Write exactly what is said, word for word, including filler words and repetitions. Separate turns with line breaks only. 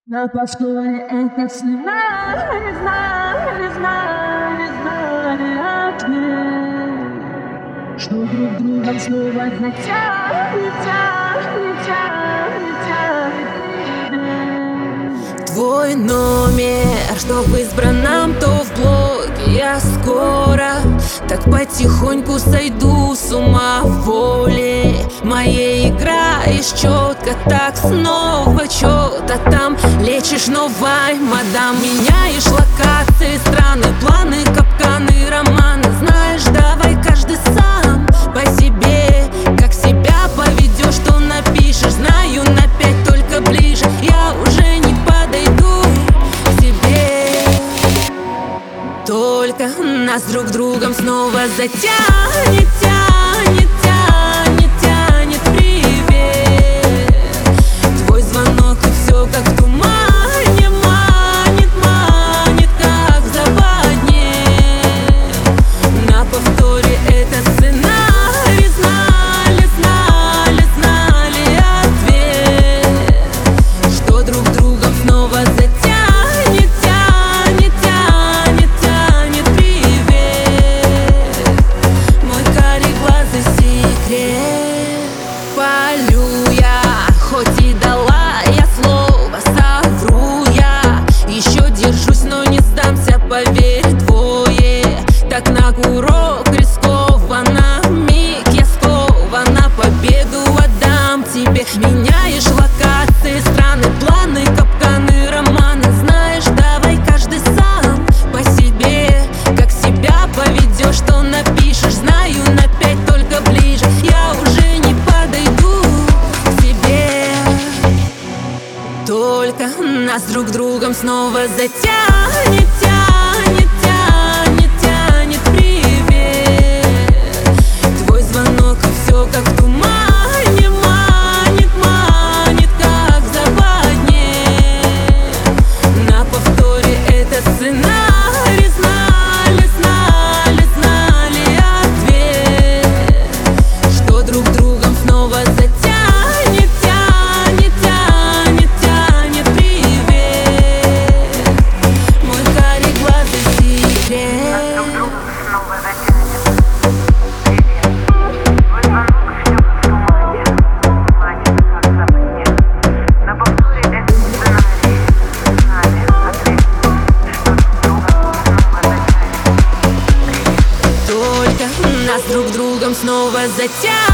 На повторе это снимаю, не знаю, не знаю, не знаю ответ, что друг другом снова затянет, тянет, тянет, тянет.
Твой номер, что в избранном, то в блоге. Я скоро так потихоньку сойду с ума в воле. Моя игра из четко, так снова чё-то там лечишь новой мадам. Меняешь локации, страны, планы, капканы, романы. Знаешь, давай каждый сам по себе. Как себя поведешь, что напишешь. Знаю, на пять только ближе. Я уже не подойду к тебе. Только нас друг другом снова затянет, тянет, тянет, тянет. Привет, твой звонок и все как в тумане. Манит, манит, как в западне. На повторе этот сценарий. Знали, знали, знали ответ, что друг другом снова затянет, тянет, тянет, тянет. Привет, мой карий глаза секрет. Полю я, хоть и дала я слово, совру я. Еще держусь, но не сдамся, поверь, двое. Так на курок рискованно, миг я скована, победу отдам тебе. Меняешь локации, страны, планы, капканы, романы. Знаешь, давай каждый сам по себе. Как себя поведешь, что напишешь. Знаю, на пять только ближе. Я уже не подойду к тебе. Только нас друг другом снова затянет, тянет, тянет, тянет. Привет, твой звонок и все как в тумане. Манит, манит, как в западне. На повторе этот сценарий. Знали, знали, знали ответ, что друг другом снова затянет, тянет, тянет, тянет. Привет, мой карий глаза секрет.
Друг друга снова затянет. Привет, твой звонок и все как в тумане. Манит, как в западне. На повторе этот сценарий. Знали ответ, что друг друга снова затянет. Привет.
Только нас друг другом снова затянет.